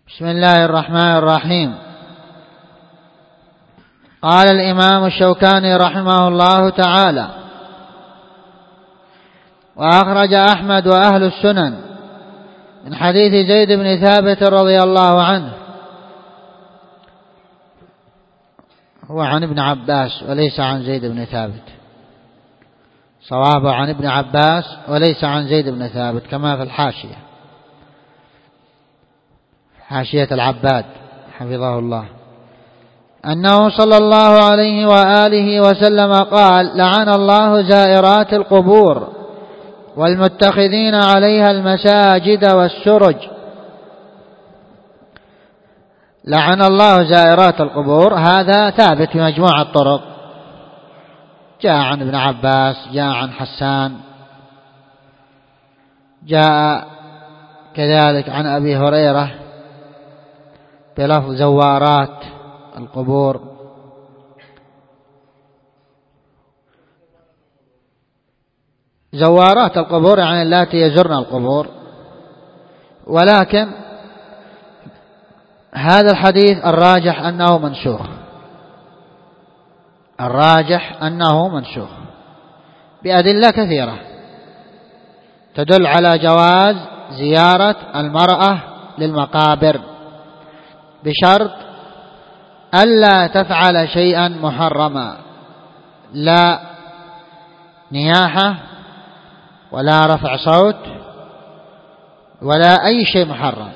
بسم الله الرحمن الرحيم. قال الإمام الشوكاني رحمه الله تعالى: وأخرج أحمد وأهل السنن من حديث زيد بن ثابت رضي الله عنه، هو عن ابن عباس وليس عن زيد بن ثابت، صوابه عن ابن عباس وليس عن زيد بن ثابت كما في الحاشية، حاشية العباد حفظه الله، أنه صلى الله عليه وآله وسلم قال: لعن الله زائرات القبور والمتخذين عليها المساجد والسرج. لعن الله زائرات القبور، هذا ثابت في مجموعة الطرق، جاء عن ابن عباس، جاء عن حسان، جاء كذلك عن أبي هريرة بلفظ زوارات القبور. زوارات القبور يعني اللاتي يزرن القبور، ولكن هذا الحديث الراجح أنه منسوخ، الراجح أنه منسوخ بأدلة كثيرة تدل على جواز زيارة المرأة للمقابر بشرط ألا تفعل شيئا محرما، لا نياحة ولا رفع صوت ولا أي شيء محرم.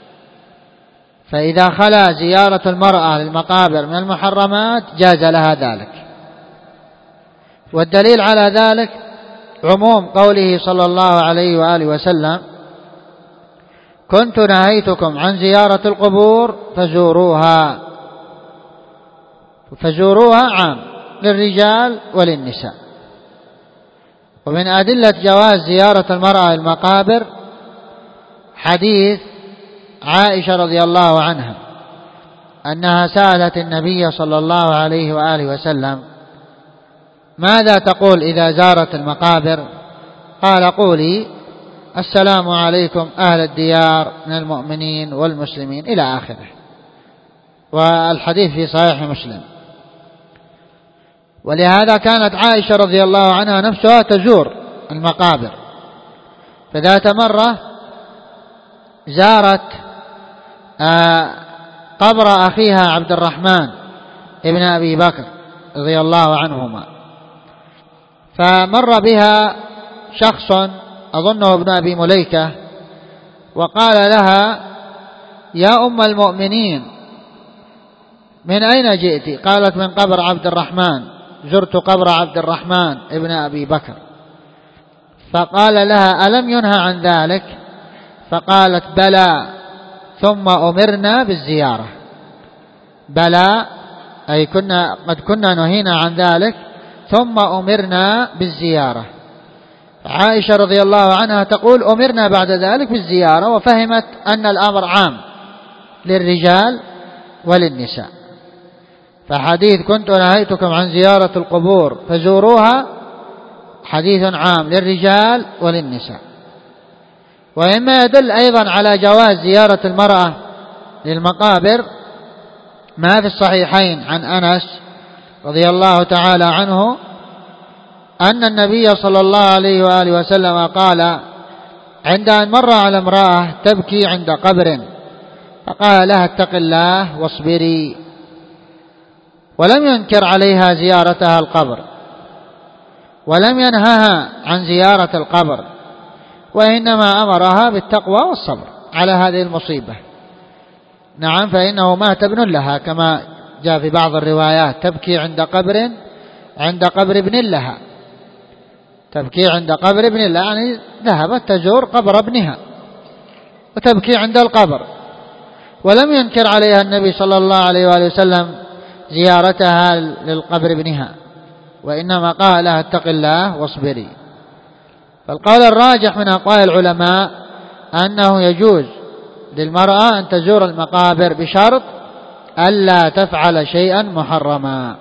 فإذا خلا زيارة المرأة للمقابر من المحرمات جاز لها ذلك. والدليل على ذلك عموم قوله صلى الله عليه وآله وسلم: كنت نهيتكم عن زيارة القبور فزوروها. فزوروها عام للرجال وللنساء. ومن أدلة جواز زيارة المرأة المقابر حديث عائشة رضي الله عنها أنها سألت النبي صلى الله عليه وآله وسلم: ماذا تقول إذا زارت المقابر؟ قال: قولي: السلام عليكم أهل الديار من المؤمنين والمسلمين، إلى آخره. والحديث في صحيح مسلم. ولهذا كانت عائشة رضي الله عنها نفسها تزور المقابر، فذات مرة زارت قبر أخيها عبد الرحمن ابن أبي بكر رضي الله عنهما، فمر بها شخص أظنه ابن أبي مليكة وقال لها: يا أم المؤمنين، من أين جئت؟ قالت: من قبر عبد الرحمن، زرت قبر عبد الرحمن ابن أبي بكر. فقال لها: ألم ينهى عن ذلك؟ فقالت: بلى، ثم أمرنا بالزيارة. بلى أي قد كنا نهينا عن ذلك، ثم أمرنا بالزيارة. عائشة رضي الله عنها تقول: أمرنا بعد ذلك بالزيارة، وفهمت أن الأمر عام للرجال وللنساء. فحديث كنت نهيتكم عن زيارة القبور فزوروها حديث عام للرجال وللنساء. ومما يدل أيضا على جواز زيارة المرأة للمقابر ما في الصحيحين عن أنس رضي الله تعالى عنه أن النبي صلى الله عليه وآله وسلم قال: عند أن مر على امرأة تبكي عند قبر فقال لها: اتق الله واصبري، ولم ينكر عليها زيارتها القبر، ولم ينهها عن زيارة القبر، وإنما أمرها بالتقوى والصبر على هذه المصيبة. نعم، فإنه مات ابن لها كما جاء في بعض الروايات: تبكي عند قبر ابن لها، تبكي عند قبر ابن لها يعني ذهبت تزور قبر ابنها وتبكي عند القبر، ولم ينكر عليها النبي صلى الله عليه وآله وسلم زيارتها للقبر ابنها، وإنما قال لها: اتق الله واصبري. فالقول الراجح من أقوال العلماء أنه يجوز للمرأة أن تزور المقابر بشرط ألا تفعل شيئا محرما.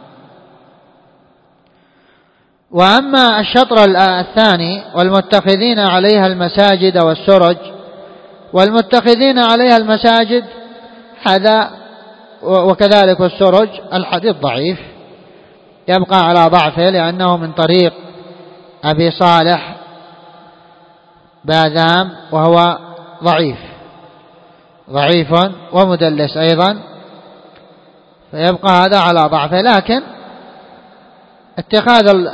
وأما الشطر الثاني: والمتخذين عليها المساجد والسرج، والمتخذين عليها المساجد هذا وكذلك السرج الحديث ضعيف يبقى على ضعفه لأنه من طريق أبي صالح باذام وهو ضعيف ومدلس أيضا، فيبقى هذا على ضعفه. لكن اتخاذ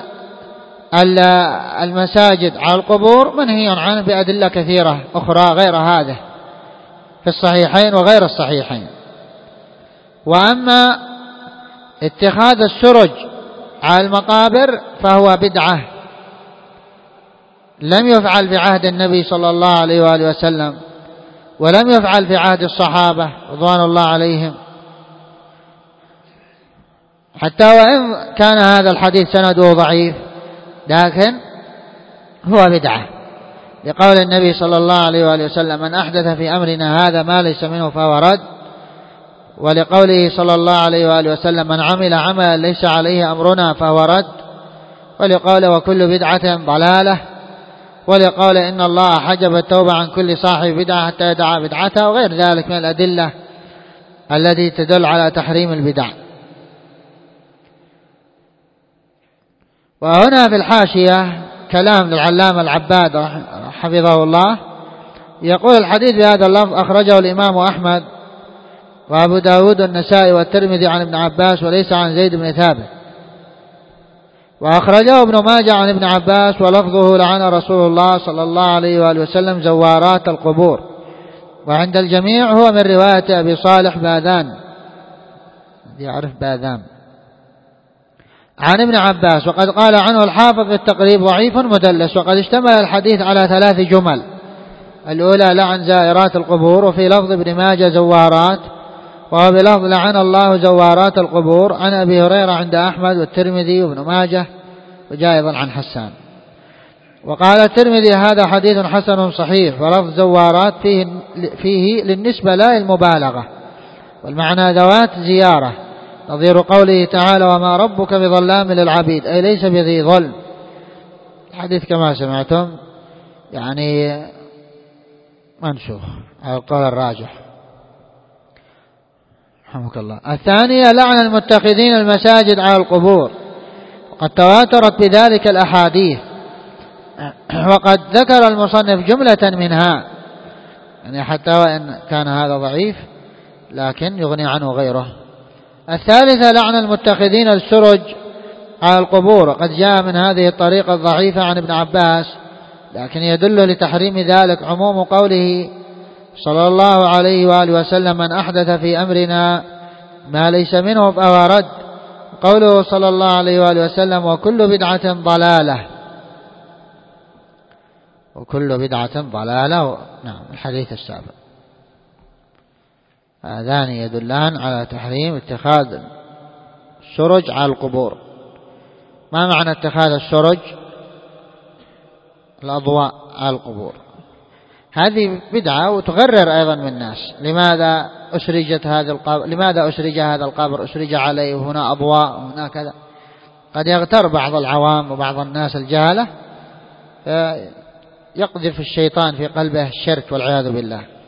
المساجد على القبور منهي عنه بأدلة كثيرة أخرى غير هذا في الصحيحين وغير الصحيحين. وأما اتخاذ السرج على المقابر فهو بدعة لم يفعل في عهد النبي صلى الله عليه وآله وسلم، ولم يفعل في عهد الصحابة رضوان الله عليهم، حتى وإن كان هذا الحديث سنده ضعيف لكن هو بدعة، لقول النبي صلى الله عليه وآله وسلم: من أحدث في أمرنا هذا ما ليس منه فهو رد. ولقوله صلى الله عليه وآله وسلم: من عمل عملا ليس عليه أمرنا فهو رد. ولقول: وكل بدعة ضلالة. ولقول: إن الله حجب التوبة عن كل صاحب بدعة حتى يدع بدعته، وغير ذلك من الأدلة التي تدل على تحريم البدع. وهنا في الحاشية كلام للعلامة العباد حفظه الله، يقول: الحديث بهذا اللفظ أخرجه الإمام أحمد وأبو داود والنسائي والترمذي عن ابن عباس وليس عن زيد بن ثابت. وأخرجه ابن ماجه عن ابن عباس ولفظه: لعن رسول الله صلى الله عليه وآله وسلم زوارات القبور. وعند الجميع هو من رواية أبي صالح باذان، يعرف باذان، عن ابن عباس. وقد قال عنه الحافظ في التقريب: ضعيف مدلس. وقد اشتمل الحديث على 3 جمل: الأولى لعن زائرات القبور، وفي لفظ ابن ماجه زوارات، وهو بلفظ: لعن الله زوارات القبور، عن أبي هريرة عند أحمد والترمذي وابن ماجه، وجاء أيضا عن حسان. وقال الترمذي: هذا حديث حسن صحيح. ولفظ زوارات فيه للنسبة لا المبالغة، والمعنى ذوات زيارة، نظير قوله تعالى: وما ربك بظلام للعبيد، أي ليس بذي ظلم. الحديث كما سمعتم يعني منسوخ على القول الراجح رحمك الله. الثانية لعن المتخذين المساجد على القبور، وقد تواترت بذلك الأحاديث، وقد ذكر المصنف جملة منها، يعني حتى وإن كان هذا ضعيف لكن يغني عنه غيره. الثالثة لعن المتخذين السرج على القبور، وقد جاء من هذه الطريقة الضعيفة عن ابن عباس، لكن يدل لتحريم ذلك عموم قوله صلى الله عليه وآله وسلم: من أحدث في أمرنا ما ليس منه فهو رد. قوله صلى الله عليه وآله وسلم: وكل بدعة ضلالة، وكل بدعة ضلالة. نعم، الحديث السابق. هذان يدلان على تحريم اتخاذ السرج على القبور. ما معنى اتخاذ السرج؟ الأضواء على القبور، هذه بدعة وتغرر أيضا من الناس. لماذا أسرجت هذا القبر؟ لماذا أسرج هذا القبر؟ أسرج عليه وهنا أضواء وهنا كذا. قد يغتر بعض العوام وبعض الناس الجهلة، يقذف الشيطان في قلبه الشرك والعياذ بالله.